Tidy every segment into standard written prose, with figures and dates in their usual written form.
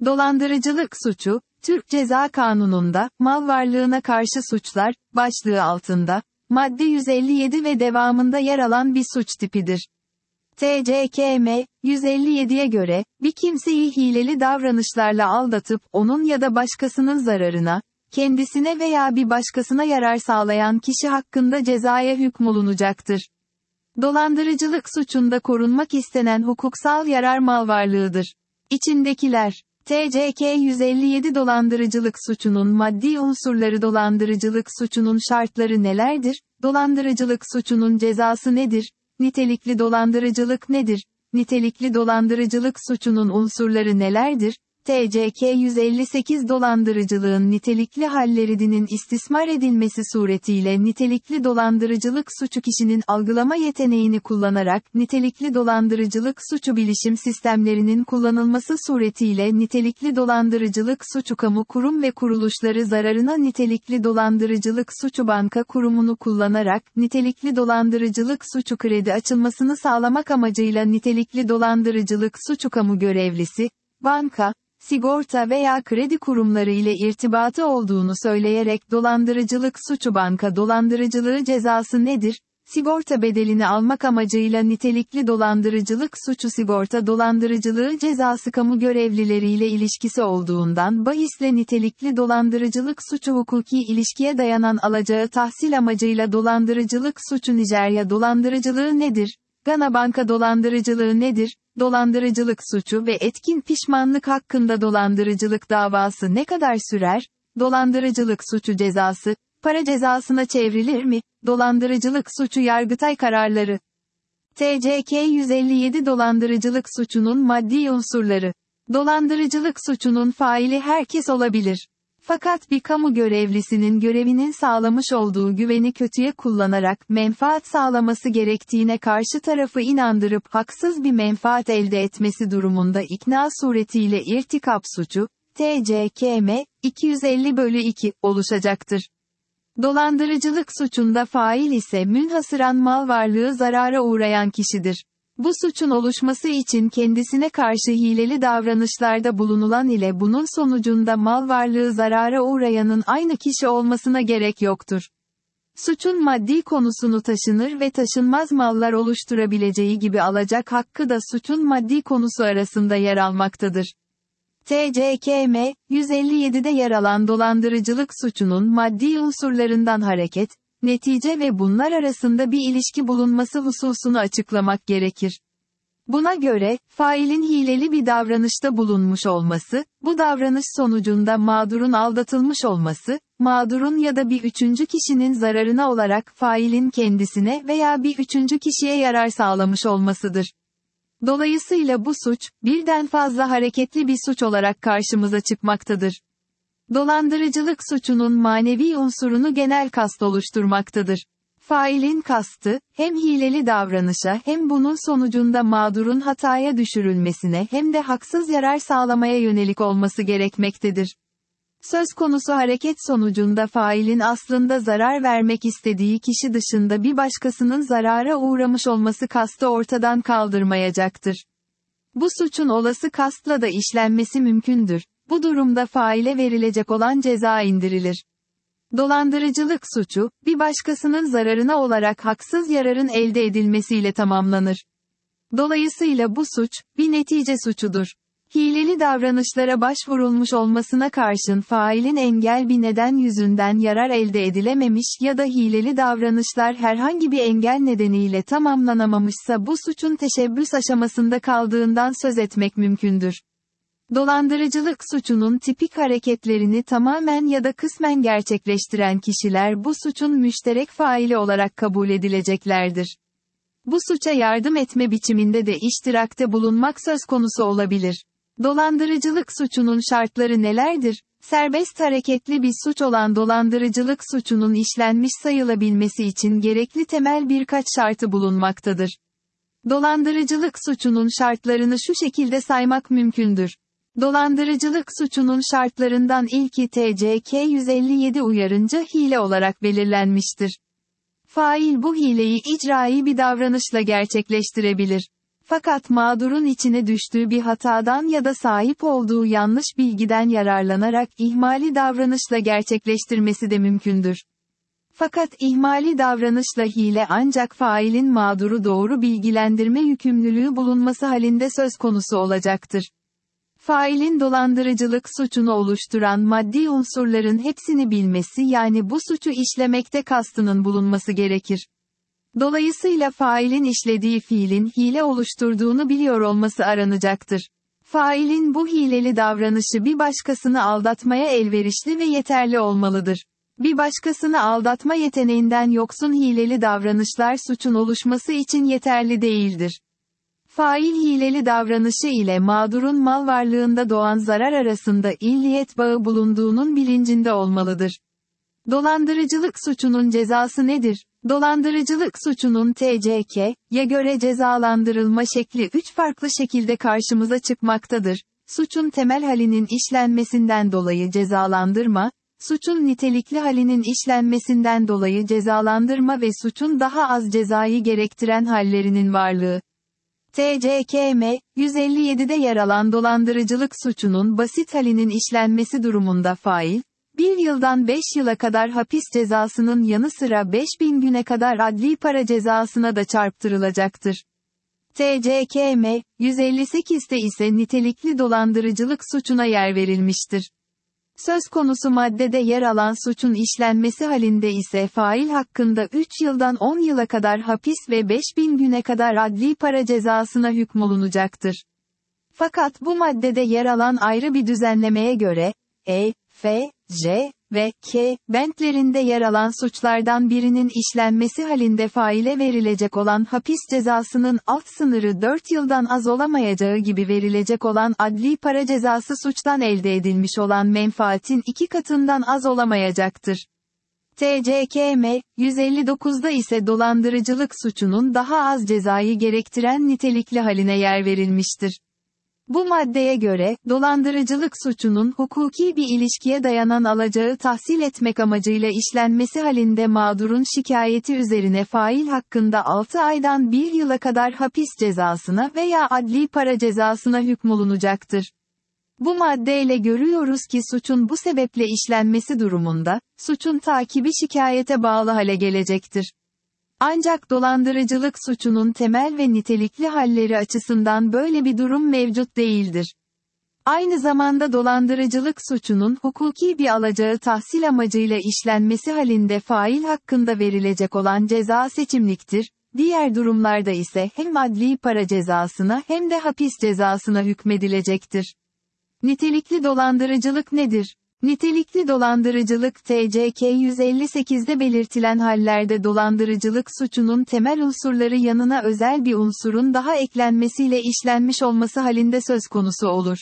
Dolandırıcılık suçu, Türk Ceza Kanunu'nda, mal varlığına karşı suçlar, başlığı altında, madde 157 ve devamında yer alan bir suç tipidir. TCKM, 157'ye göre, bir kimseyi hileli davranışlarla aldatıp onun ya da başkasının zararına, kendisine veya bir başkasına yarar sağlayan kişi hakkında cezaya hükmolunacaktır. Dolandırıcılık suçunda korunmak istenen hukuksal yarar malvarlığıdır. İçindekiler, TCK 157 dolandırıcılık suçunun maddi unsurları. Dolandırıcılık suçunun şartları nelerdir? Dolandırıcılık suçunun cezası nedir? Nitelikli dolandırıcılık nedir? Nitelikli dolandırıcılık suçunun unsurları nelerdir? TCK 158 dolandırıcılığın nitelikli hallerinin istismar edilmesi suretiyle nitelikli dolandırıcılık suçu kişinin algılama yeteneğini kullanarak nitelikli dolandırıcılık suçu bilişim sistemlerinin kullanılması suretiyle nitelikli dolandırıcılık suçu kamu kurum ve kuruluşları zararına nitelikli dolandırıcılık suçu banka kurumunu kullanarak nitelikli dolandırıcılık suçu kredi açılmasını sağlamak amacıyla nitelikli dolandırıcılık suçu kamu görevlisi, banka, sigorta veya kredi kurumları ile irtibatı olduğunu söyleyerek dolandırıcılık suçu. Banka dolandırıcılığı cezası nedir? Sigorta bedelini almak amacıyla nitelikli dolandırıcılık suçu. Sigorta dolandırıcılığı cezası kamu görevlileriyle ilişkisi olduğundan bahisle nitelikli dolandırıcılık suçu hukuki ilişkiye dayanan alacağı tahsil amacıyla dolandırıcılık suçu. Nijerya dolandırıcılığı nedir? Gana banka dolandırıcılığı nedir? Dolandırıcılık suçu ve etkin pişmanlık hakkında dolandırıcılık davası ne kadar sürer? Dolandırıcılık suçu cezası, para cezasına çevrilir mi? Dolandırıcılık suçu Yargıtay kararları. TCK 157 dolandırıcılık suçunun maddi unsurları. Dolandırıcılık suçunun faili herkes olabilir. Fakat bir kamu görevlisinin görevinin sağlamış olduğu güveni kötüye kullanarak menfaat sağlaması gerektiğine karşı tarafı inandırıp haksız bir menfaat elde etmesi durumunda ikna suretiyle irtikap suçu, TCKM, 250/2, oluşacaktır. Dolandırıcılık suçunda fail ise münhasıran mal varlığı zarara uğrayan kişidir. Bu suçun oluşması için kendisine karşı hileli davranışlarda bulunulan ile bunun sonucunda mal varlığı zarara uğrayanın aynı kişi olmasına gerek yoktur. Suçun maddi konusunu taşınır ve taşınmaz mallar oluşturabileceği gibi alacak hakkı da suçun maddi konusu arasında yer almaktadır. TCKM, 157'de yer alan dolandırıcılık suçunun maddi unsurlarından hareket, netice ve bunlar arasında bir ilişki bulunması hususunu açıklamak gerekir. Buna göre, failin hileli bir davranışta bulunmuş olması, bu davranış sonucunda mağdurun aldatılmış olması, mağdurun ya da bir üçüncü kişinin zararına olarak failin kendisine veya bir üçüncü kişiye yarar sağlamış olmasıdır. Dolayısıyla bu suç, birden fazla hareketli bir suç olarak karşımıza çıkmaktadır. Dolandırıcılık suçunun manevi unsurunu genel kast oluşturmaktadır. Failin kastı, hem hileli davranışa hem bunun sonucunda mağdurun hataya düşürülmesine hem de haksız yarar sağlamaya yönelik olması gerekmektedir. Söz konusu hareket sonucunda failin aslında zarar vermek istediği kişi dışında bir başkasının zarara uğramış olması kastı ortadan kaldırmayacaktır. Bu suçun olası kastla da işlenmesi mümkündür. Bu durumda faile verilecek olan ceza indirilir. Dolandırıcılık suçu, bir başkasının zararına olarak haksız yararın elde edilmesiyle tamamlanır. Dolayısıyla bu suç, bir netice suçudur. Hileli davranışlara başvurulmuş olmasına karşın failin engel bir neden yüzünden yarar elde edilememiş ya da hileli davranışlar herhangi bir engel nedeniyle tamamlanamamışsa bu suçun teşebbüs aşamasında kaldığından söz etmek mümkündür. Dolandırıcılık suçunun tipik hareketlerini tamamen ya da kısmen gerçekleştiren kişiler bu suçun müşterek faili olarak kabul edileceklerdir. Bu suça yardım etme biçiminde de iştirakte bulunmak söz konusu olabilir. Dolandırıcılık suçunun şartları nelerdir? Serbest hareketli bir suç olan dolandırıcılık suçunun işlenmiş sayılabilmesi için gerekli temel birkaç şartı bulunmaktadır. Dolandırıcılık suçunun şartlarını şu şekilde saymak mümkündür. Dolandırıcılık suçunun şartlarından ilki TCK 157 uyarınca hile olarak belirlenmiştir. Fail bu hileyi icrai bir davranışla gerçekleştirebilir. Fakat mağdurun içine düştüğü bir hatadan ya da sahip olduğu yanlış bilgiden yararlanarak ihmali davranışla gerçekleştirmesi de mümkündür. Fakat ihmali davranışla hile ancak failin mağduru doğru bilgilendirme yükümlülüğü bulunması halinde söz konusu olacaktır. Failin dolandırıcılık suçunu oluşturan maddi unsurların hepsini bilmesi yani bu suçu işlemekte kastının bulunması gerekir. Dolayısıyla failin işlediği fiilin hile oluşturduğunu biliyor olması aranacaktır. Failin bu hileli davranışı bir başkasını aldatmaya elverişli ve yeterli olmalıdır. Bir başkasını aldatma yeteneğinden yoksun hileli davranışlar suçun oluşması için yeterli değildir. Fail hileli davranışı ile mağdurun mal varlığında doğan zarar arasında illiyet bağı bulunduğunun bilincinde olmalıdır. Dolandırıcılık suçunun cezası nedir? Dolandırıcılık suçunun TCK'ye göre cezalandırılma şekli 3 farklı şekilde karşımıza çıkmaktadır. Suçun temel halinin işlenmesinden dolayı cezalandırma, suçun nitelikli halinin işlenmesinden dolayı cezalandırma ve suçun daha az cezayı gerektiren hallerinin varlığı. TCKM 157'de yer alan dolandırıcılık suçunun basit halinin işlenmesi durumunda fail, 1 yıldan 5 yıla kadar hapis cezasının yanı sıra 5000 güne kadar adli para cezasına da çarptırılacaktır. TCKM 158'te ise nitelikli dolandırıcılık suçuna yer verilmiştir. Söz konusu maddede yer alan suçun işlenmesi halinde ise fail hakkında 3 yıldan 10 yıla kadar hapis ve 5000 güne kadar adli para cezasına hükmolunacaktır. Fakat bu maddede yer alan ayrı bir düzenlemeye göre, E, F, J ve K bentlerinde yer alan suçlardan birinin işlenmesi halinde faile verilecek olan hapis cezasının alt sınırı 4 yıldan az olamayacağı gibi verilecek olan adli para cezası suçtan elde edilmiş olan menfaatin 2 katından az olamayacaktır. TCKM 159'da ise dolandırıcılık suçunun daha az cezayı gerektiren nitelikli haline yer verilmiştir. Bu maddeye göre, dolandırıcılık suçunun hukuki bir ilişkiye dayanan alacağı tahsil etmek amacıyla işlenmesi halinde mağdurun şikayeti üzerine fail hakkında 6 aydan 1 yıla kadar hapis cezasına veya adli para cezasına hükmolunacaktır. Bu maddeyle görüyoruz ki suçun bu sebeple işlenmesi durumunda, suçun takibi şikayete bağlı hale gelecektir. Ancak dolandırıcılık suçunun temel ve nitelikli halleri açısından böyle bir durum mevcut değildir. Aynı zamanda dolandırıcılık suçunun hukuki bir alacağı tahsil amacıyla işlenmesi halinde fail hakkında verilecek olan ceza seçimliktir, diğer durumlarda ise hem adli para cezasına hem de hapis cezasına hükmedilecektir. Nitelikli dolandırıcılık nedir? Nitelikli dolandırıcılık TCK 158'de belirtilen hallerde dolandırıcılık suçunun temel unsurları yanına özel bir unsurun daha eklenmesiyle işlenmiş olması halinde söz konusu olur.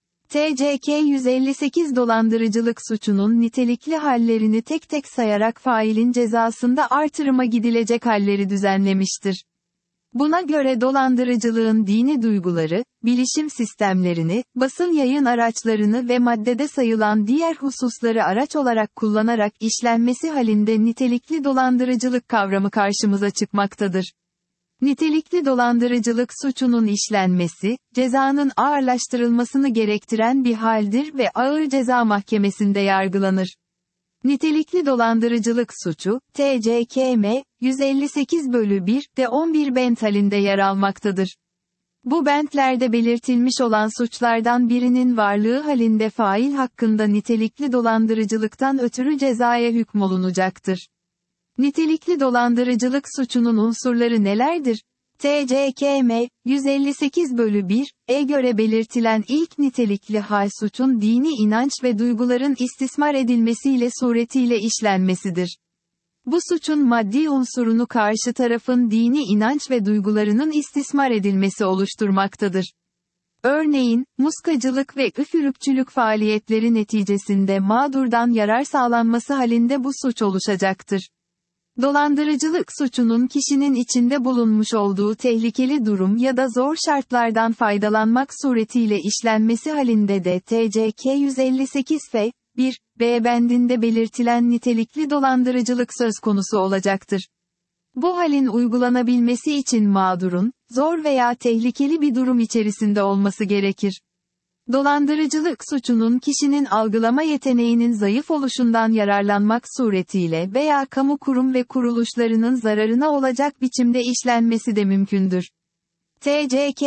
TCK 158 dolandırıcılık suçunun nitelikli hallerini tek tek sayarak failin cezasında artırıma gidilecek halleri düzenlemiştir. Buna göre dolandırıcılığın dini duyguları, bilişim sistemlerini, basın yayın araçlarını ve maddede sayılan diğer hususları araç olarak kullanarak işlenmesi halinde nitelikli dolandırıcılık kavramı karşımıza çıkmaktadır. Nitelikli dolandırıcılık suçunun işlenmesi, cezanın ağırlaştırılmasını gerektiren bir haldir ve Ağır Ceza Mahkemesi'nde yargılanır. Nitelikli dolandırıcılık suçu, TCKM 158/1'de 11 bent halinde yer almaktadır. Bu bentlerde belirtilmiş olan suçlardan birinin varlığı halinde fail hakkında nitelikli dolandırıcılıktan ötürü cezaya hükmolunacaktır. Nitelikli dolandırıcılık suçunun unsurları nelerdir? TCKM 158/1'e göre belirtilen ilk nitelikli hal suçun dini inanç ve duyguların istismar edilmesiyle suretiyle işlenmesidir. Bu suçun maddi unsurunu karşı tarafın dini inanç ve duygularının istismar edilmesi oluşturmaktadır. Örneğin, muskacılık ve üfürükçülük faaliyetleri neticesinde mağdurdan yarar sağlanması halinde bu suç oluşacaktır. Dolandırıcılık suçunun kişinin içinde bulunmuş olduğu tehlikeli durum ya da zor şartlardan faydalanmak suretiyle işlenmesi halinde de TCK 158 B bendinde belirtilen nitelikli dolandırıcılık söz konusu olacaktır. Bu halin uygulanabilmesi için mağdurun, zor veya tehlikeli bir durum içerisinde olması gerekir. Dolandırıcılık suçunun kişinin algılama yeteneğinin zayıf oluşundan yararlanmak suretiyle veya kamu kurum ve kuruluşlarının zararına olacak biçimde işlenmesi de mümkündür. TCK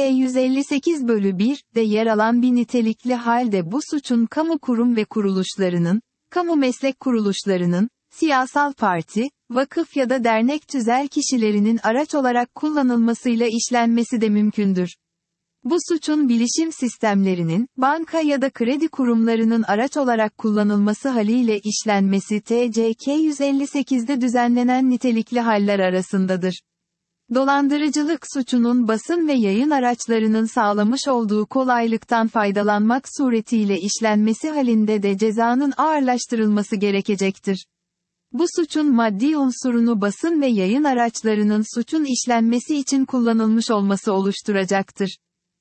158/1'de yer alan bir nitelikli halde bu suçun kamu kurum ve kuruluşlarının, kamu meslek kuruluşlarının, siyasal parti, vakıf ya da dernek tüzel kişilerinin araç olarak kullanılmasıyla işlenmesi de mümkündür. Bu suçun bilişim sistemlerinin, banka ya da kredi kurumlarının araç olarak kullanılması haliyle işlenmesi TCK 158'de düzenlenen nitelikli haller arasındadır. Dolandırıcılık suçunun basın ve yayın araçlarının sağlamış olduğu kolaylıktan faydalanmak suretiyle işlenmesi halinde de cezanın ağırlaştırılması gerekecektir. Bu suçun maddi unsurunu basın ve yayın araçlarının suçun işlenmesi için kullanılmış olması oluşturacaktır.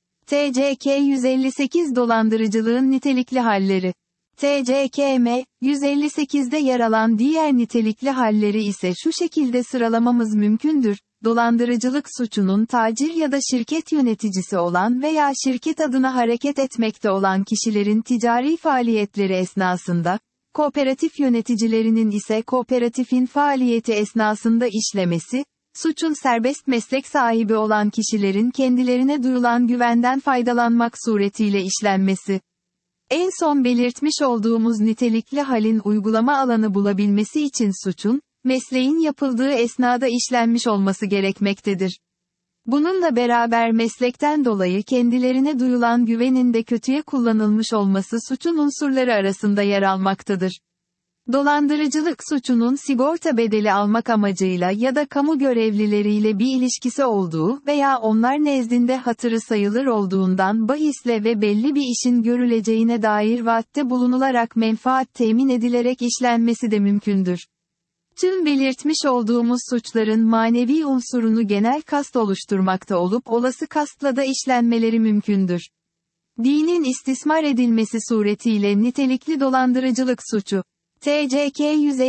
TCK 158 Dolandırıcılığın nitelikli halleri. TCKM 158'de yer alan diğer nitelikli halleri ise şu şekilde sıralamamız mümkündür. Dolandırıcılık suçunun tacir ya da şirket yöneticisi olan veya şirket adına hareket etmekte olan kişilerin ticari faaliyetleri esnasında, kooperatif yöneticilerinin ise kooperatifin faaliyeti esnasında işlemesi, suçun serbest meslek sahibi olan kişilerin kendilerine duyulan güvenden faydalanmak suretiyle işlenmesi. En son belirtmiş olduğumuz nitelikli halin uygulama alanı bulabilmesi için suçun, mesleğin yapıldığı esnada işlenmiş olması gerekmektedir. Bununla beraber meslekten dolayı kendilerine duyulan güvenin de kötüye kullanılmış olması suçun unsurları arasında yer almaktadır. Dolandırıcılık suçunun sigorta bedeli almak amacıyla ya da kamu görevlileriyle bir ilişkisi olduğu veya onlar nezdinde hatırı sayılır olduğundan bahisle ve belli bir işin görüleceğine dair vaatte bulunularak menfaat temin edilerek işlenmesi de mümkündür. Tüm belirtmiş olduğumuz suçların manevi unsurunu genel kast oluşturmakta olup olası kastla da işlenmeleri mümkündür. Dinin istismar edilmesi suretiyle nitelikli dolandırıcılık suçu. TCK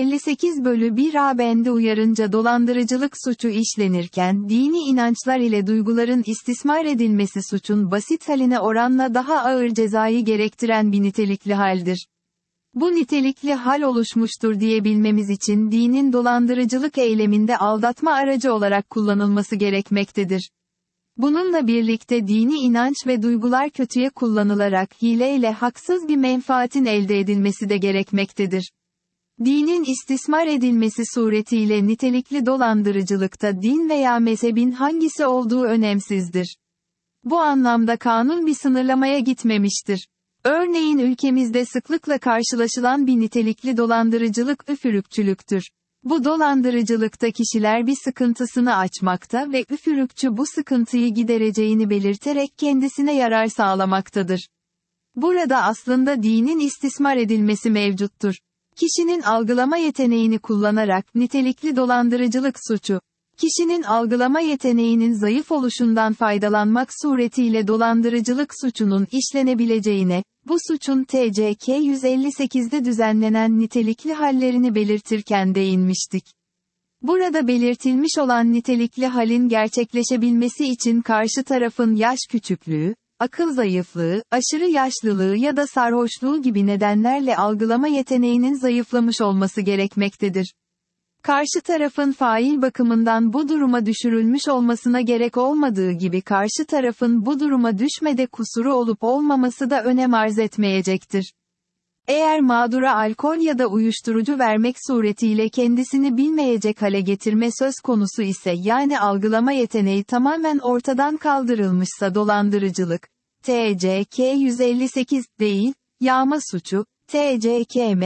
158/1A bendi uyarınca dolandırıcılık suçu işlenirken dini inançlar ile duyguların istismar edilmesi suçun basit haline oranla daha ağır cezayı gerektiren bir nitelikli haldir. Bu nitelikli hal oluşmuştur diyebilmemiz için dinin dolandırıcılık eyleminde aldatma aracı olarak kullanılması gerekmektedir. Bununla birlikte dini inanç ve duygular kötüye kullanılarak hileyle haksız bir menfaatin elde edilmesi de gerekmektedir. Dinin istismar edilmesi suretiyle nitelikli dolandırıcılıkta din veya mezhebin hangisi olduğu önemsizdir. Bu anlamda kanun bir sınırlamaya gitmemiştir. Örneğin ülkemizde sıklıkla karşılaşılan bir nitelikli dolandırıcılık üfürükçülüktür. Bu dolandırıcılıkta kişiler bir sıkıntısını açmakta ve üfürükçü bu sıkıntıyı gidereceğini belirterek kendisine yarar sağlamaktadır. Burada aslında dinin istismar edilmesi mevcuttur. Kişinin algılama yeteneğini kullanarak nitelikli dolandırıcılık suçu. Kişinin algılama yeteneğinin zayıf oluşundan faydalanmak suretiyle dolandırıcılık suçunun işlenebileceğine, bu suçun TCK 158'de düzenlenen nitelikli hallerini belirtirken değinmiştik. Burada belirtilmiş olan nitelikli halin gerçekleşebilmesi için karşı tarafın yaş küçüklüğü, akıl zayıflığı, aşırı yaşlılığı ya da sarhoşluğu gibi nedenlerle algılama yeteneğinin zayıflamış olması gerekmektedir. Karşı tarafın fail bakımından bu duruma düşürülmüş olmasına gerek olmadığı gibi karşı tarafın bu duruma düşmede kusuru olup olmaması da önem arz etmeyecektir. Eğer mağdura alkol ya da uyuşturucu vermek suretiyle kendisini bilmeyecek hale getirme söz konusu ise yani algılama yeteneği tamamen ortadan kaldırılmışsa dolandırıcılık, TCK 158 değil, yağma suçu, TCKM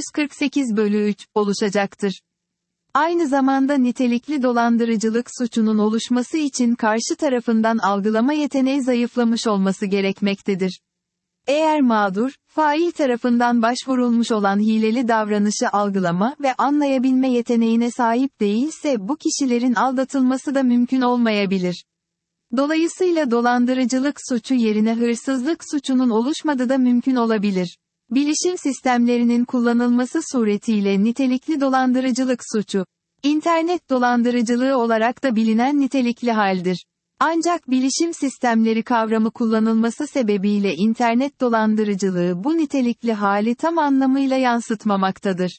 148/3 oluşacaktır. Aynı zamanda nitelikli dolandırıcılık suçunun oluşması için karşı tarafından algılama yeteneği zayıflamış olması gerekmektedir. Eğer mağdur, fail tarafından başvurulmuş olan hileli davranışı algılama ve anlayabilme yeteneğine sahip değilse bu kişilerin aldatılması da mümkün olmayabilir. Dolayısıyla dolandırıcılık suçu yerine hırsızlık suçunun oluşmadığı da mümkün olabilir. Bilişim sistemlerinin kullanılması suretiyle nitelikli dolandırıcılık suçu. İnternet dolandırıcılığı olarak da bilinen nitelikli haldir. Ancak bilişim sistemleri kavramı kullanılması sebebiyle internet dolandırıcılığı bu nitelikli hali tam anlamıyla yansıtmamaktadır.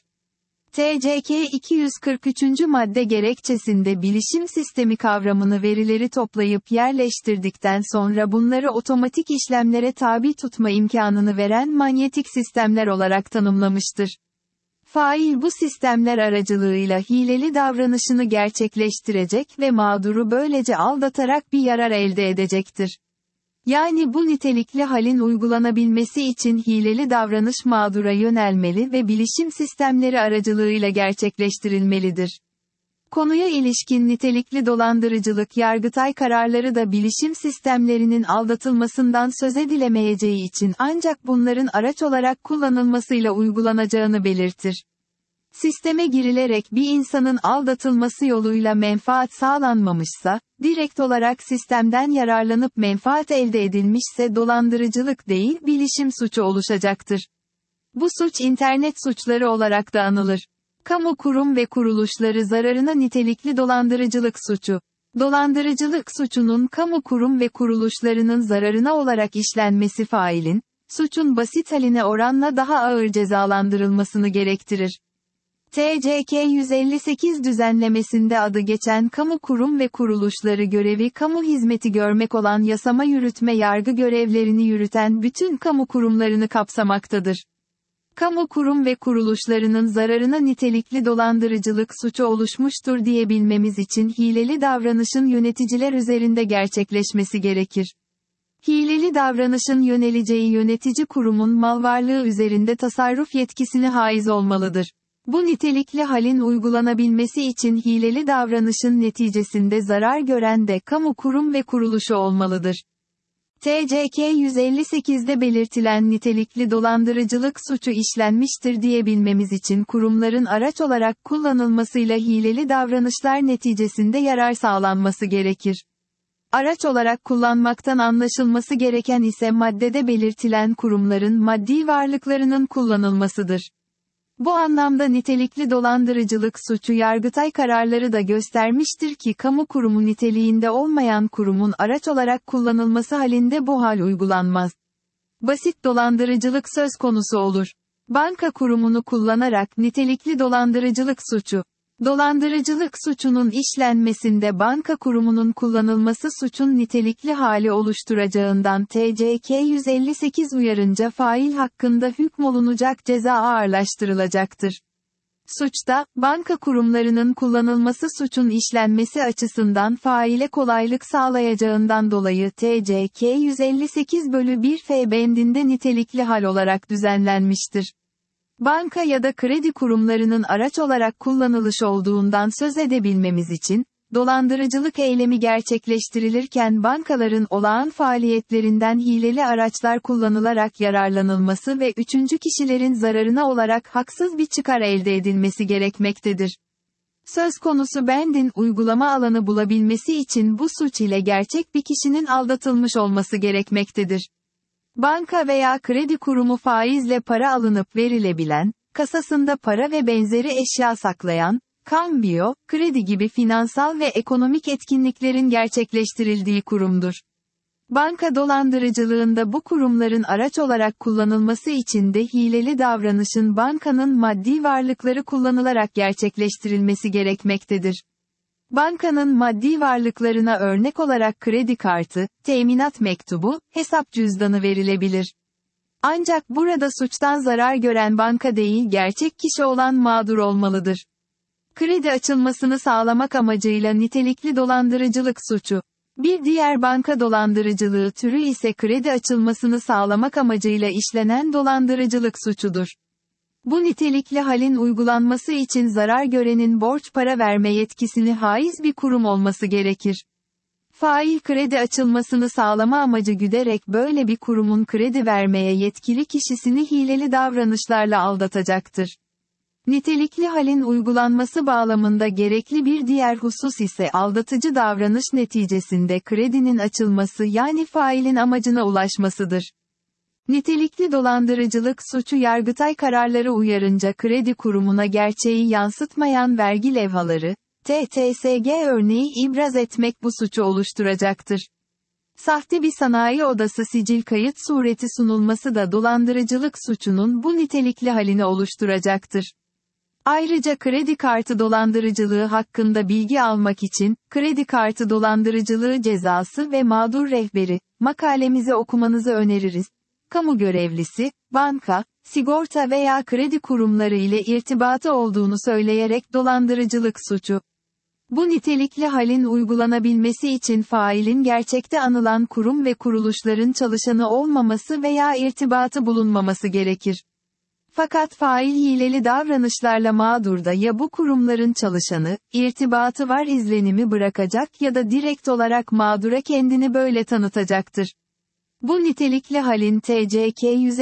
TCK 243. madde gerekçesinde bilişim sistemi kavramını verileri toplayıp yerleştirdikten sonra bunları otomatik işlemlere tabi tutma imkanını veren manyetik sistemler olarak tanımlamıştır. Fail bu sistemler aracılığıyla hileli davranışını gerçekleştirecek ve mağduru böylece aldatarak bir yarar elde edecektir. Yani bu nitelikli halin uygulanabilmesi için hileli davranış mağdura yönelmeli ve bilişim sistemleri aracılığıyla gerçekleştirilmelidir. Konuya ilişkin nitelikli dolandırıcılık Yargıtay kararları da bilişim sistemlerinin aldatılmasından söz edilemeyeceği için ancak bunların araç olarak kullanılmasıyla uygulanacağını belirtir. Sisteme girilerek bir insanın aldatılması yoluyla menfaat sağlanmamışsa, direkt olarak sistemden yararlanıp menfaat elde edilmişse dolandırıcılık değil bilişim suçu oluşacaktır. Bu suç internet suçları olarak da anılır. Kamu kurum ve kuruluşları zararına nitelikli dolandırıcılık suçu. Dolandırıcılık suçunun kamu kurum ve kuruluşlarının zararına olarak işlenmesi failin, suçun basit haline oranla daha ağır cezalandırılmasını gerektirir. TCK 158 düzenlemesinde adı geçen kamu kurum ve kuruluşları görevi kamu hizmeti görmek olan yasama yürütme yargı görevlerini yürüten bütün kamu kurumlarını kapsamaktadır. Kamu kurum ve kuruluşlarının zararına nitelikli dolandırıcılık suçu oluşmuştur diyebilmemiz için hileli davranışın yöneticiler üzerinde gerçekleşmesi gerekir. Hileli davranışın yöneleceği yönetici kurumun malvarlığı üzerinde tasarruf yetkisine haiz olmalıdır. Bu nitelikli halin uygulanabilmesi için hileli davranışın neticesinde zarar gören de kamu kurum ve kuruluşu olmalıdır. TCK 158'de belirtilen nitelikli dolandırıcılık suçu işlenmiştir diyebilmemiz için kurumların araç olarak kullanılmasıyla hileli davranışlar neticesinde yarar sağlanması gerekir. Araç olarak kullanmaktan anlaşılması gereken ise maddede belirtilen kurumların maddi varlıklarının kullanılmasıdır. Bu anlamda nitelikli dolandırıcılık suçu Yargıtay kararları da göstermiştir ki kamu kurumu niteliğinde olmayan kurumun araç olarak kullanılması halinde bu hal uygulanmaz. Basit dolandırıcılık söz konusu olur. Banka kurumunu kullanarak nitelikli dolandırıcılık suçu. Dolandırıcılık suçunun işlenmesinde banka kurumunun kullanılması suçun nitelikli hali oluşturacağından TCK 158 uyarınca fail hakkında hükmolunacak ceza ağırlaştırılacaktır. Suçta, banka kurumlarının kullanılması suçun işlenmesi açısından faile kolaylık sağlayacağından dolayı TCK 158/1 bendinde nitelikli hal olarak düzenlenmiştir. Banka ya da kredi kurumlarının araç olarak kullanılış olduğundan söz edebilmemiz için, dolandırıcılık eylemi gerçekleştirilirken bankaların olağan faaliyetlerinden hileli araçlar kullanılarak yararlanılması ve üçüncü kişilerin zararına olarak haksız bir çıkar elde edilmesi gerekmektedir. Söz konusu bendin uygulama alanı bulabilmesi için bu suç ile gerçek bir kişinin aldatılmış olması gerekmektedir. Banka veya kredi kurumu faizle para alınıp verilebilen, kasasında para ve benzeri eşya saklayan, kambiyo, kredi gibi finansal ve ekonomik etkinliklerin gerçekleştirildiği kurumdur. Banka dolandırıcılığında bu kurumların araç olarak kullanılması için de hileli davranışın bankanın maddi varlıkları kullanılarak gerçekleştirilmesi gerekmektedir. Bankanın maddi varlıklarına örnek olarak kredi kartı, teminat mektubu, hesap cüzdanı verilebilir. Ancak burada suçtan zarar gören banka değil gerçek kişi olan mağdur olmalıdır. Kredi açılmasını sağlamak amacıyla nitelikli dolandırıcılık suçu. Bir diğer banka dolandırıcılığı türü ise kredi açılmasını sağlamak amacıyla işlenen dolandırıcılık suçudur. Bu nitelikli halin uygulanması için zarar görenin borç para verme yetkisini haiz bir kurum olması gerekir. Fail kredi açılmasını sağlama amacı güderek böyle bir kurumun kredi vermeye yetkili kişisini hileli davranışlarla aldatacaktır. Nitelikli halin uygulanması bağlamında gerekli bir diğer husus ise aldatıcı davranış neticesinde kredinin açılması yani failin amacına ulaşmasıdır. Nitelikli dolandırıcılık suçu Yargıtay kararları uyarınca kredi kurumuna gerçeği yansıtmayan vergi levhaları, TTSG örneği ibraz etmek bu suçu oluşturacaktır. Sahte bir sanayi odası sicil kayıt sureti sunulması da dolandırıcılık suçunun bu nitelikli halini oluşturacaktır. Ayrıca kredi kartı dolandırıcılığı hakkında bilgi almak için, kredi kartı dolandırıcılığı cezası ve mağdur rehberi, makalemizi okumanızı öneririz. Kamu görevlisi, banka, sigorta veya kredi kurumları ile irtibatı olduğunu söyleyerek dolandırıcılık suçu. Bu nitelikli halin uygulanabilmesi için failin gerçekte anılan kurum ve kuruluşların çalışanı olmaması veya irtibatı bulunmaması gerekir. Fakat fail hileli davranışlarla mağdurda ya bu kurumların çalışanı, irtibatı var izlenimi bırakacak ya da direkt olarak mağdura kendini böyle tanıtacaktır. Bu nitelikli halin TCK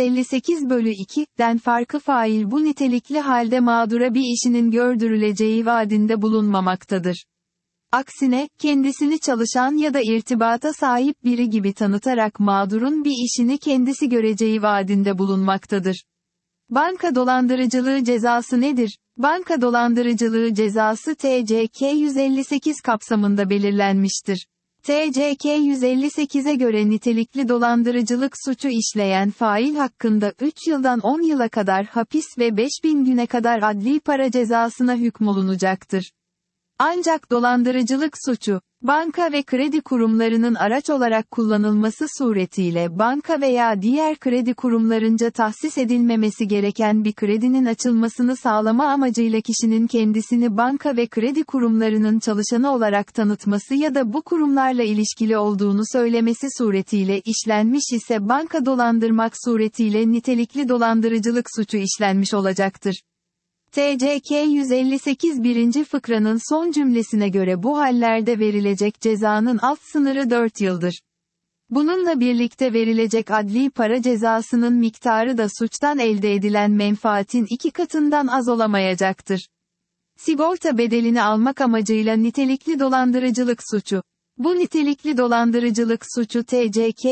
158/2'den farkı fail bu nitelikli halde mağdura bir işinin gördürüleceği vaadinde bulunmamaktadır. Aksine, kendisini çalışan ya da irtibata sahip biri gibi tanıtarak mağdurun bir işini kendisi göreceği vaadinde bulunmaktadır. Banka dolandırıcılığı cezası nedir? Banka dolandırıcılığı cezası TCK 158 kapsamında belirlenmiştir. TCK 158'e göre nitelikli dolandırıcılık suçu işleyen fail hakkında 3 yıldan 10 yıla kadar hapis ve 5.000 güne kadar adli para cezasına hükmolunacaktır. Ancak dolandırıcılık suçu, banka ve kredi kurumlarının araç olarak kullanılması suretiyle banka veya diğer kredi kurumlarınca tahsis edilmemesi gereken bir kredinin açılmasını sağlama amacıyla kişinin kendisini banka ve kredi kurumlarının çalışanı olarak tanıtması ya da bu kurumlarla ilişkili olduğunu söylemesi suretiyle işlenmiş ise banka dolandırmak suretiyle nitelikli dolandırıcılık suçu işlenmiş olacaktır. TCK 158 1. fıkranın son cümlesine göre bu hallerde verilecek cezanın alt sınırı 4 yıldır. Bununla birlikte verilecek adli para cezasının miktarı da suçtan elde edilen menfaatin 2 katından az olamayacaktır. Sigorta bedelini almak amacıyla nitelikli dolandırıcılık suçu. Bu nitelikli dolandırıcılık suçu TCK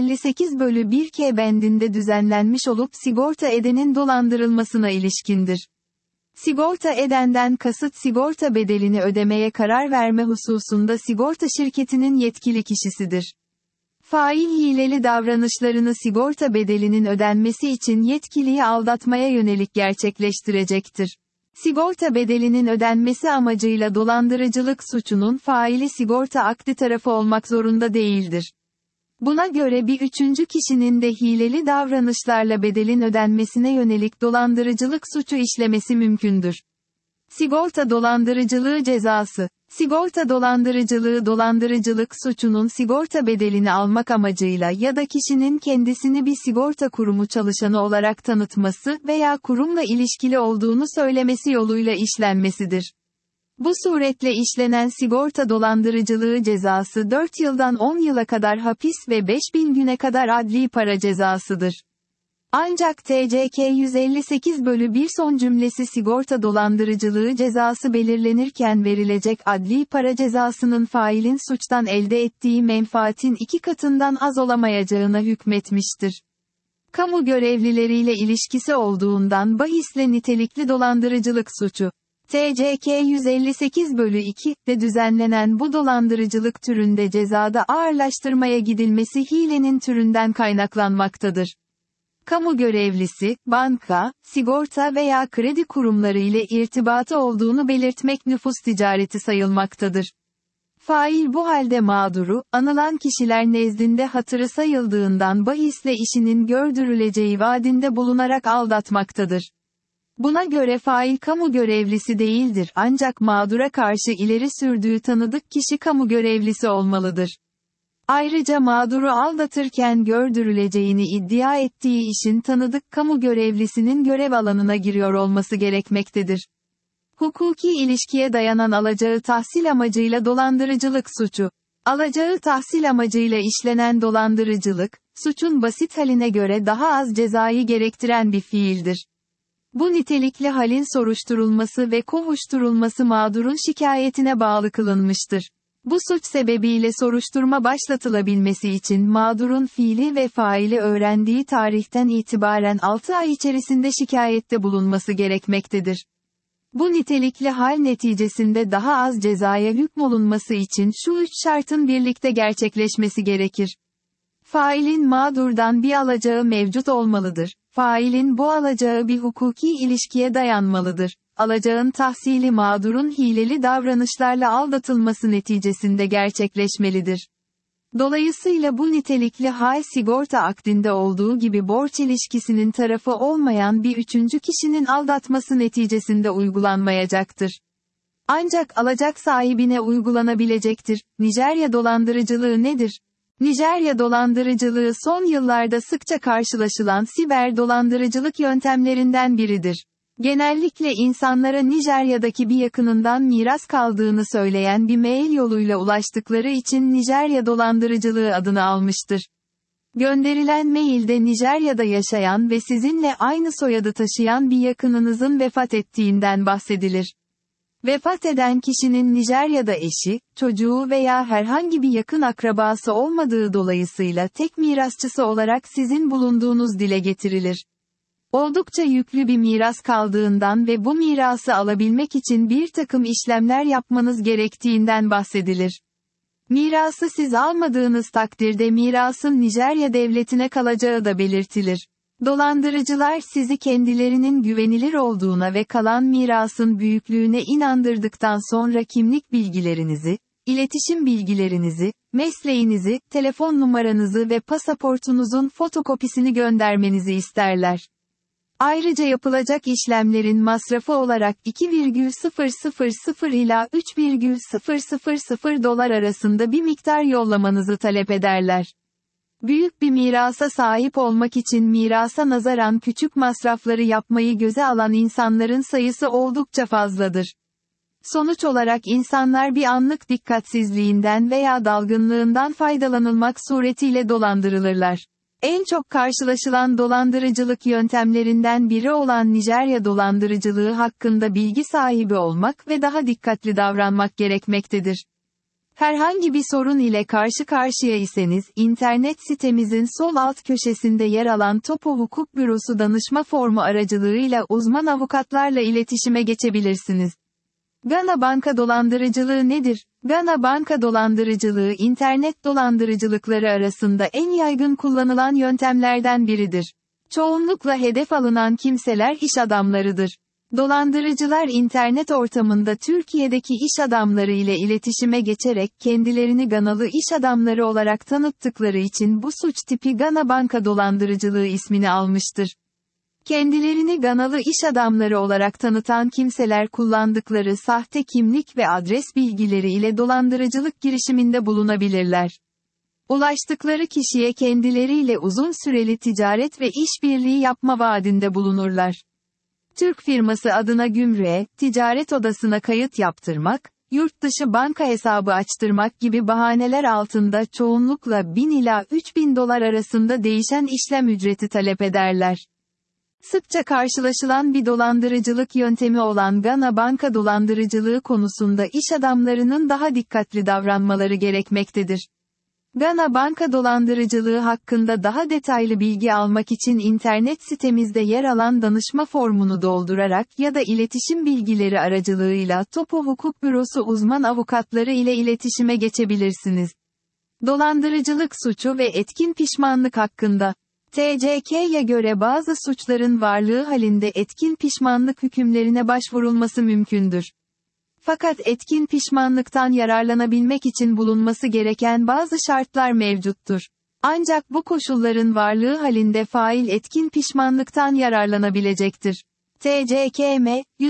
158/1K bendinde düzenlenmiş olup sigorta edenin dolandırılmasına ilişkindir. Sigorta edenden kasıt sigorta bedelini ödemeye karar verme hususunda sigorta şirketinin yetkili kişisidir. Fail hileli davranışlarını sigorta bedelinin ödenmesi için yetkiliyi aldatmaya yönelik gerçekleştirecektir. Sigorta bedelinin ödenmesi amacıyla dolandırıcılık suçunun faili sigorta akdi tarafı olmak zorunda değildir. Buna göre bir üçüncü kişinin de hileli davranışlarla bedelin ödenmesine yönelik dolandırıcılık suçu işlemesi mümkündür. Sigorta dolandırıcılığı cezası. Sigorta dolandırıcılığı dolandırıcılık suçunun sigorta bedelini almak amacıyla ya da kişinin kendisini bir sigorta kurumu çalışanı olarak tanıtması veya kurumla ilişkili olduğunu söylemesi yoluyla işlenmesidir. Bu suretle işlenen sigorta dolandırıcılığı cezası 4 yıldan 10 yıla kadar hapis ve 5.000 güne kadar adli para cezasıdır. Ancak TCK 158/1 son cümlesi sigorta dolandırıcılığı cezası belirlenirken verilecek adli para cezasının failin suçtan elde ettiği menfaatin 2 katından az olamayacağına hükmetmiştir. Kamu görevlileriyle ilişkisi olduğundan bahisle nitelikli dolandırıcılık suçu. TCK 158/2'de düzenlenen bu dolandırıcılık türünde cezada ağırlaştırmaya gidilmesi hilenin türünden kaynaklanmaktadır. Kamu görevlisi, banka, sigorta veya kredi kurumları ile irtibatı olduğunu belirtmek nüfus ticareti sayılmaktadır. Fail bu halde mağduru, anılan kişiler nezdinde hatırı sayıldığından bahisle işinin gördürüleceği vaadinde bulunarak aldatmaktadır. Buna göre fail kamu görevlisi değildir ancak mağdura karşı ileri sürdüğü tanıdık kişi kamu görevlisi olmalıdır. Ayrıca mağduru aldatırken gördürüleceğini iddia ettiği işin tanıdık kamu görevlisinin görev alanına giriyor olması gerekmektedir. Hukuki ilişkiye dayanan alacağı tahsil amacıyla dolandırıcılık suçu. Alacağı tahsil amacıyla işlenen dolandırıcılık, suçun basit haline göre daha az cezayı gerektiren bir fiildir. Bu nitelikli halin soruşturulması ve kovuşturulması mağdurun şikayetine bağlı kılınmıştır. Bu suç sebebiyle soruşturma başlatılabilmesi için mağdurun fiili ve faili öğrendiği tarihten itibaren 6 ay içerisinde şikayette bulunması gerekmektedir. Bu nitelikli hal neticesinde daha az cezaya hükmolunması için şu 3 şartın birlikte gerçekleşmesi gerekir. Failin mağdurdan bir alacağı mevcut olmalıdır. Failin bu alacağı bir hukuki ilişkiye dayanmalıdır. Alacağın tahsili mağdurun hileli davranışlarla aldatılması neticesinde gerçekleşmelidir. Dolayısıyla bu nitelikli hal sigorta akdinde olduğu gibi borç ilişkisinin tarafı olmayan bir üçüncü kişinin aldatması neticesinde uygulanmayacaktır. Ancak alacak sahibine uygulanabilecektir. Nijerya dolandırıcılığı nedir? Nijerya dolandırıcılığı son yıllarda sıkça karşılaşılan siber dolandırıcılık yöntemlerinden biridir. Genellikle insanlara Nijerya'daki bir yakınından miras kaldığını söyleyen bir mail yoluyla ulaştıkları için Nijerya dolandırıcılığı adını almıştır. Gönderilen mailde Nijerya'da yaşayan ve sizinle aynı soyadı taşıyan bir yakınınızın vefat ettiğinden bahsedilir. Vefat eden kişinin Nijerya'da eşi, çocuğu veya herhangi bir yakın akrabası olmadığı dolayısıyla tek mirasçısı olarak sizin bulunduğunuz dile getirilir. Oldukça yüklü bir miras kaldığından ve bu mirası alabilmek için bir takım işlemler yapmanız gerektiğinden bahsedilir. Mirası siz almadığınız takdirde mirasın Nijerya devletine kalacağı da belirtilir. Dolandırıcılar sizi kendilerinin güvenilir olduğuna ve kalan mirasın büyüklüğüne inandırdıktan sonra kimlik bilgilerinizi, iletişim bilgilerinizi, mesleğinizi, telefon numaranızı ve pasaportunuzun fotokopisini göndermenizi isterler. Ayrıca yapılacak işlemlerin masrafı olarak 2,000 ila 3,000 dolar arasında bir miktar yollamanızı talep ederler. Büyük bir mirasa sahip olmak için mirasa nazaran küçük masrafları yapmayı göze alan insanların sayısı oldukça fazladır. Sonuç olarak insanlar bir anlık dikkatsizliğinden veya dalgınlığından faydalanılmak suretiyle dolandırılırlar. En çok karşılaşılan dolandırıcılık yöntemlerinden biri olan Nijerya dolandırıcılığı hakkında bilgi sahibi olmak ve daha dikkatli davranmak gerekmektedir. Herhangi bir sorun ile karşı karşıya iseniz, internet sitemizin sol alt köşesinde yer alan Topo Hukuk Bürosu danışma formu aracılığıyla uzman avukatlarla iletişime geçebilirsiniz. Gana banka dolandırıcılığı nedir? Gana banka dolandırıcılığı internet dolandırıcılıkları arasında en yaygın kullanılan yöntemlerden biridir. Çoğunlukla hedef alınan kimseler iş adamlarıdır. Dolandırıcılar internet ortamında Türkiye'deki iş adamları ile iletişime geçerek kendilerini Ganalı iş adamları olarak tanıttıkları için bu suç tipi Gana banka dolandırıcılığı ismini almıştır. Kendilerini Ganalı iş adamları olarak tanıtan kimseler kullandıkları sahte kimlik ve adres bilgileri ile dolandırıcılık girişiminde bulunabilirler. Ulaştıkları kişiye kendileriyle uzun süreli ticaret ve işbirliği yapma vaadinde bulunurlar. Türk firması adına gümrüğe, ticaret odasına kayıt yaptırmak, yurt dışı banka hesabı açtırmak gibi bahaneler altında çoğunlukla 1000 ila 3000 dolar arasında değişen işlem ücreti talep ederler. Sıkça karşılaşılan bir dolandırıcılık yöntemi olan Gana banka dolandırıcılığı konusunda iş adamlarının daha dikkatli davranmaları gerekmektedir. Gana banka dolandırıcılığı hakkında daha detaylı bilgi almak için internet sitemizde yer alan danışma formunu doldurarak ya da iletişim bilgileri aracılığıyla Topo Hukuk Bürosu uzman avukatları ile iletişime geçebilirsiniz. Dolandırıcılık suçu ve etkin pişmanlık hakkında TCK'ye göre bazı suçların varlığı halinde etkin pişmanlık hükümlerine başvurulması mümkündür. Fakat etkin pişmanlıktan yararlanabilmek için bulunması gereken bazı şartlar mevcuttur. Ancak bu koşulların varlığı halinde fail etkin pişmanlıktan yararlanabilecektir. TCKM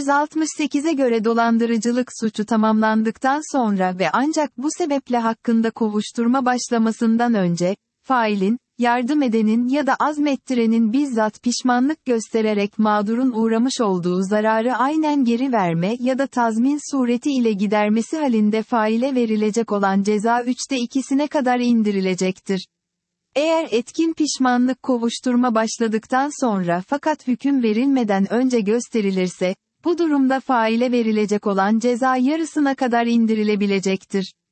168'e göre dolandırıcılık suçu tamamlandıktan sonra ve ancak bu sebeple hakkında kovuşturma başlamasından önce, failin, yardım edenin ya da azmettirenin bizzat pişmanlık göstererek mağdurun uğramış olduğu zararı aynen geri verme ya da tazmin sureti ile gidermesi halinde faile verilecek olan ceza 3'te 2'sine kadar indirilecektir. Eğer etkin pişmanlık kovuşturma başladıktan sonra fakat hüküm verilmeden önce gösterilirse, bu durumda faile verilecek olan ceza yarısına kadar indirilebilecektir.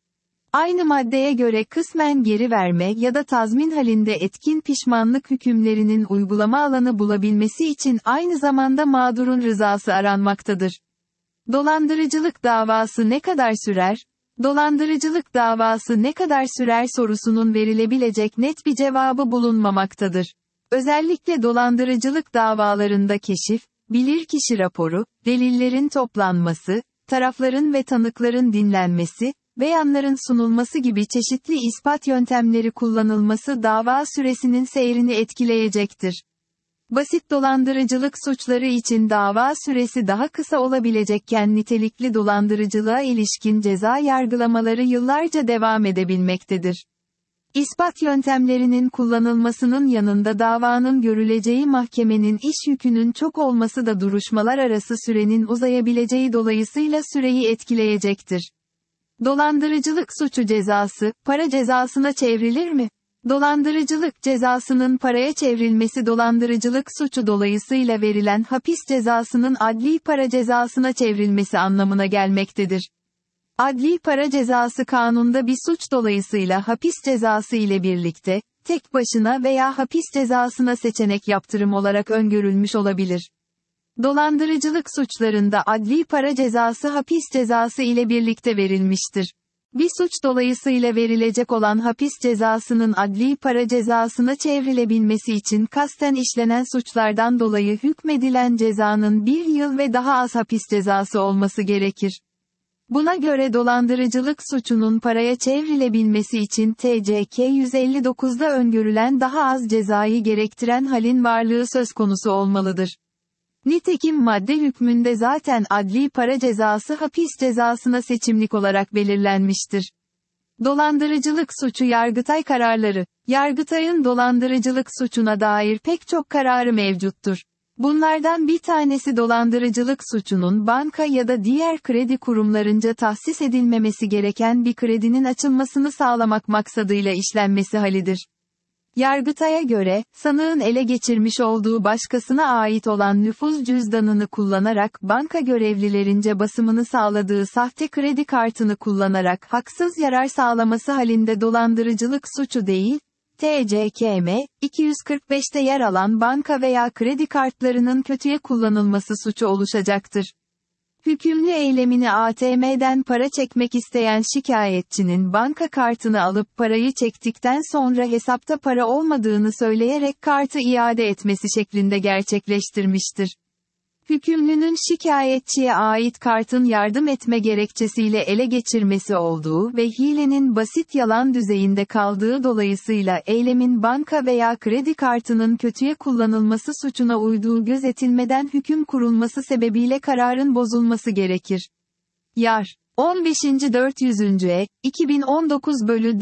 Aynı maddeye göre kısmen geri verme ya da tazmin halinde etkin pişmanlık hükümlerinin uygulama alanı bulabilmesi için aynı zamanda mağdurun rızası aranmaktadır. Dolandırıcılık davası ne kadar sürer? Dolandırıcılık davası ne kadar sürer sorusunun verilebilecek net bir cevabı bulunmamaktadır. Özellikle dolandırıcılık davalarında keşif, bilirkişi raporu, delillerin toplanması, tarafların ve tanıkların dinlenmesi, beyanların sunulması gibi çeşitli ispat yöntemleri kullanılması dava süresinin seyrini etkileyecektir. Basit dolandırıcılık suçları için dava süresi daha kısa olabilecekken nitelikli dolandırıcılığa ilişkin ceza yargılamaları yıllarca devam edebilmektedir. İspat yöntemlerinin kullanılmasının yanında davanın görüleceği mahkemenin iş yükünün çok olması da duruşmalar arası sürenin uzayabileceği dolayısıyla süreyi etkileyecektir. Dolandırıcılık suçu cezası, para cezasına çevrilir mi? Dolandırıcılık cezasının paraya çevrilmesi dolandırıcılık suçu dolayısıyla verilen hapis cezasının adli para cezasına çevrilmesi anlamına gelmektedir. Adli para cezası kanunda bir suç dolayısıyla hapis cezası ile birlikte, tek başına veya hapis cezasına seçenek yaptırım olarak öngörülmüş olabilir. Dolandırıcılık suçlarında adli para cezası hapis cezası ile birlikte verilmiştir. Bir suç dolayısıyla verilecek olan hapis cezasının adli para cezasına çevrilebilmesi için kasten işlenen suçlardan dolayı hükmedilen cezanın 1 yıl ve daha az hapis cezası olması gerekir. Buna göre dolandırıcılık suçunun paraya çevrilebilmesi için TCK 159'da öngörülen daha az cezayı gerektiren halin varlığı söz konusu olmalıdır. Nitekim madde hükmünde zaten adli para cezası hapis cezasına seçimlik olarak belirlenmiştir. Dolandırıcılık suçu Yargıtay kararları. Yargıtay'ın dolandırıcılık suçuna dair pek çok kararı mevcuttur. Bunlardan bir tanesi dolandırıcılık suçunun banka ya da diğer kredi kurumlarınca tahsis edilmemesi gereken bir kredinin açılmasını sağlamak maksadıyla işlenmesi halidir. Yargıtay'a göre, sanığın ele geçirmiş olduğu başkasına ait olan nüfuz cüzdanını kullanarak banka görevlilerince basımını sağladığı sahte kredi kartını kullanarak haksız yarar sağlaması halinde dolandırıcılık suçu değil, TCKM 245'te yer alan banka veya kredi kartlarının kötüye kullanılması suçu oluşacaktır. Hükümlü eylemini ATM'den para çekmek isteyen şikayetçinin banka kartını alıp parayı çektikten sonra hesapta para olmadığını söyleyerek kartı iade etmesi şeklinde gerçekleştirmiştir. Hükümlünün şikayetçiye ait kartın yardım etme gerekçesiyle ele geçirmesi olduğu ve hilenin basit yalan düzeyinde kaldığı dolayısıyla eylemin banka veya kredi kartının kötüye kullanılması suçuna uyduğu gözetilmeden hüküm kurulması sebebiyle kararın bozulması gerekir. Yar. 15. 400. 2019 bölü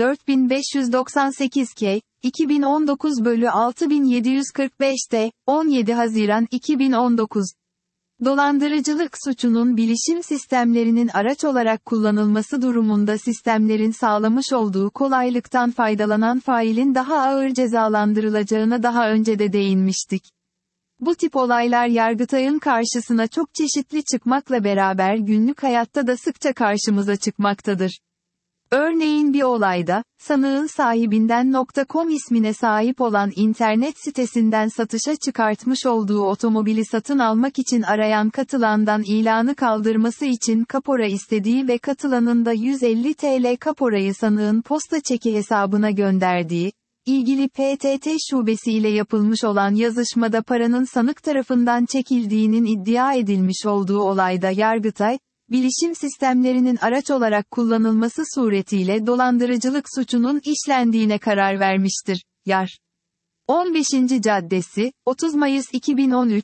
4598 K, 2019 bölü 6745 T, 17 Haziran 2019. Dolandırıcılık suçunun bilişim sistemlerinin araç olarak kullanılması durumunda sistemlerin sağlamış olduğu kolaylıktan faydalanan failin daha ağır cezalandırılacağına daha önce de değinmiştik. Bu tip olaylar Yargıtay'ın karşısına çok çeşitli çıkmakla beraber günlük hayatta da sıkça karşımıza çıkmaktadır. Örneğin bir olayda, sanığın sahibinden .com ismine sahip olan internet sitesinden satışa çıkartmış olduğu otomobili satın almak için arayan katılandan ilanı kaldırması için kapora istediği ve katılanın da 150 TL kaporayı sanığın posta çeki hesabına gönderdiği, ilgili PTT şubesi ile yapılmış olan yazışmada paranın sanık tarafından çekildiğinin iddia edilmiş olduğu olayda Yargıtay, bilişim sistemlerinin araç olarak kullanılması suretiyle dolandırıcılık suçunun işlendiğine karar vermiştir. Yar. 15. Caddesi, 30 Mayıs 2013,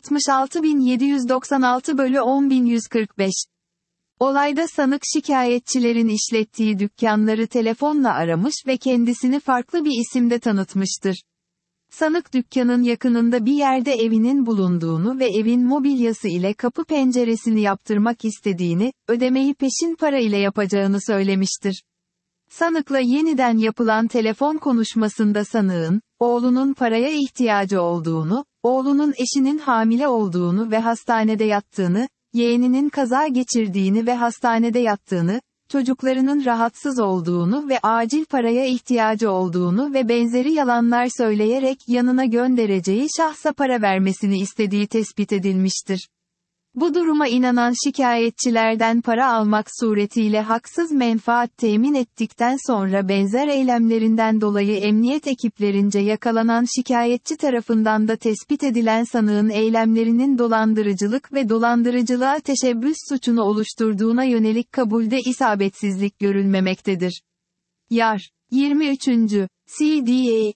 66796 bölü 10145. Olayda sanık şikayetçilerin işlettiği dükkanları telefonla aramış ve kendisini farklı bir isimde tanıtmıştır. Sanık dükkanın yakınında bir yerde evinin bulunduğunu ve evin mobilyası ile kapı penceresini yaptırmak istediğini, ödemeyi peşin para ile yapacağını söylemiştir. Sanıkla yeniden yapılan telefon konuşmasında sanığın, oğlunun paraya ihtiyacı olduğunu, oğlunun eşinin hamile olduğunu ve hastanede yattığını, yeğeninin kaza geçirdiğini ve hastanede yattığını, çocuklarının rahatsız olduğunu ve acil paraya ihtiyacı olduğunu ve benzeri yalanlar söyleyerek yanına göndereceği şahsa para vermesini istediği tespit edilmiştir. Bu duruma inanan şikayetçilerden para almak suretiyle haksız menfaat temin ettikten sonra benzer eylemlerinden dolayı emniyet ekiplerince yakalanan şikayetçi tarafından da tespit edilen sanığın eylemlerinin dolandırıcılık ve dolandırıcılığa teşebbüs suçunu oluşturduğuna yönelik kabulde isabetsizlik görülmemektedir. Yar. 23. CDA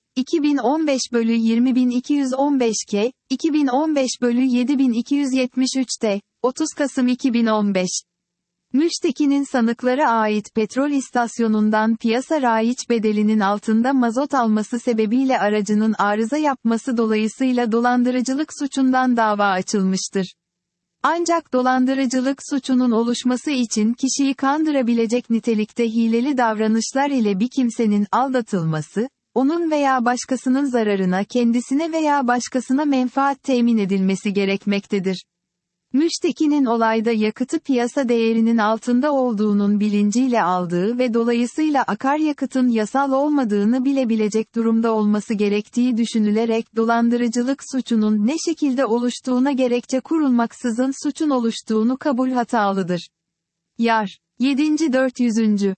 2015/20215K 2015/7273T 30 Kasım 2015 Müştekinin sanıklara ait petrol istasyonundan piyasa raiç bedelinin altında mazot alması sebebiyle aracının arıza yapması dolayısıyla dolandırıcılık suçundan dava açılmıştır. Ancak dolandırıcılık suçunun oluşması için kişiyi kandırabilecek nitelikte hileli davranışlar ile bir kimsenin aldatılması, onun veya başkasının zararına kendisine veya başkasına menfaat temin edilmesi gerekmektedir. Müştekinin olayda yakıtı piyasa değerinin altında olduğunun bilinciyle aldığı ve dolayısıyla akaryakıtın yasal olmadığını bilebilecek durumda olması gerektiği düşünülerek dolandırıcılık suçunun ne şekilde oluştuğuna gerekçe kurulmaksızın suçun oluştuğunu kabul hatalıdır. Yar. 7.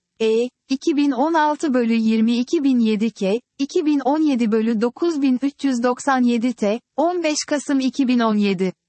2016/22.007 2017/9397 T 15 Kasım 2017